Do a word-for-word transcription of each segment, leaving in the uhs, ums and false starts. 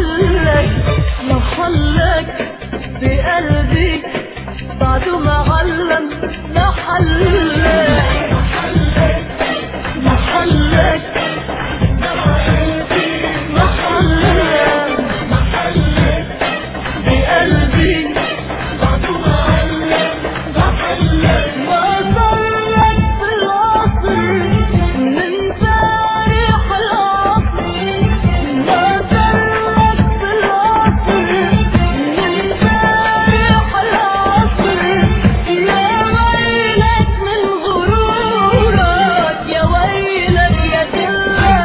محلك محلك بقلبي بعد ما علم محلك محلك محلك بقلبي بعد ما علم محلك ما صرت في العصر من تاريخ العصر ما صرت في العصر من تاريخ العصر يا ويلك من غرورك يا ويلك يا دلك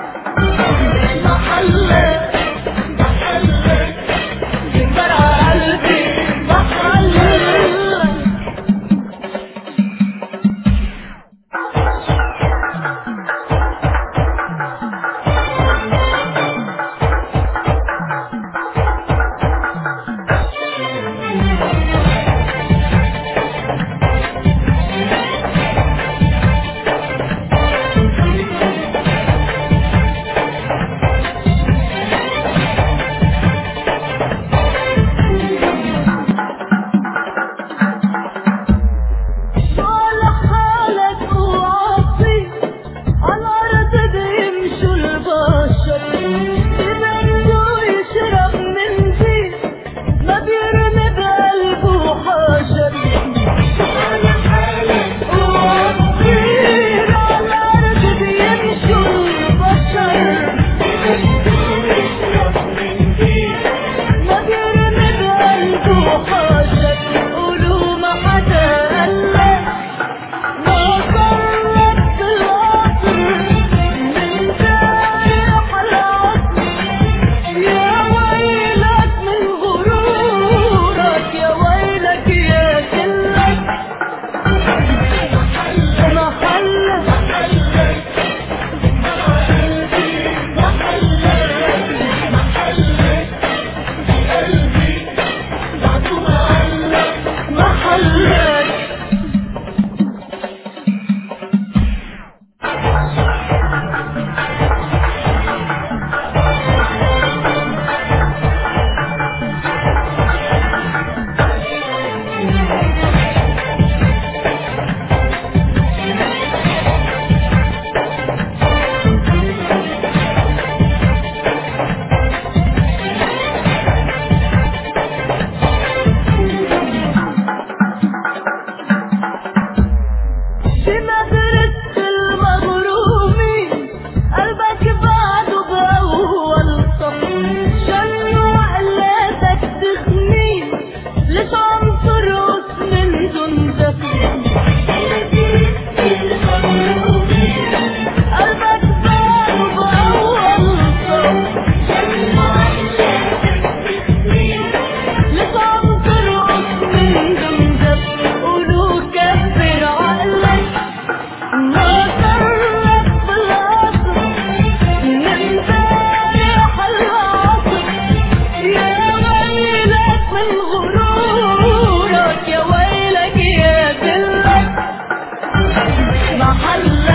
محلك محلك بفرع قلبي محلك صالح حالك وعصي على الأرض بيمشوا البشر ببنده يشرب من فيه ما بيرمي بقلبه حجر صالح حالك وعصي على الأرض بيمشوا البشر ببنده يشرب من فيه ما بيرمي بقلبه حجر قولوا ما حدا قالك ما صرت في العصر من تاريخ العصر يا ويلك من غرورك يا ويلك يا دلك محلك محلك محلك بقلبي بعد ما علق محلك بمدرسة المغرومين قلبك بعده بأول صف شنو علاتك تغنين ليش عم ترقص من دون دفن قلبك بعده بأول صف شنو علاتك تغنين ليش عم ترقص من دون دفن قولوا كبر عقلك ما صرت في العصر من تاريخ العصر يا ويلك من غرورك يا ويلك يا دلك محلك